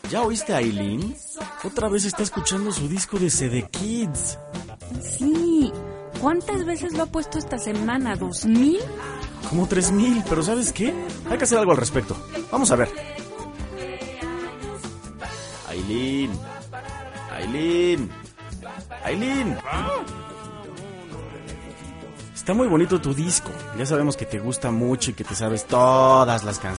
¿Ya oíste a Aileen? Otra vez está escuchando su disco de CD Kids. Sí. ¿Cuántas veces lo ha puesto esta semana? ¿2,000? Como 3,000, pero ¿sabes qué? Hay que hacer algo al respecto. Vamos a ver. Aileen. Aileen. Aileen. Está muy bonito tu disco. Ya sabemos que te gusta mucho y que te sabes todas las canciones.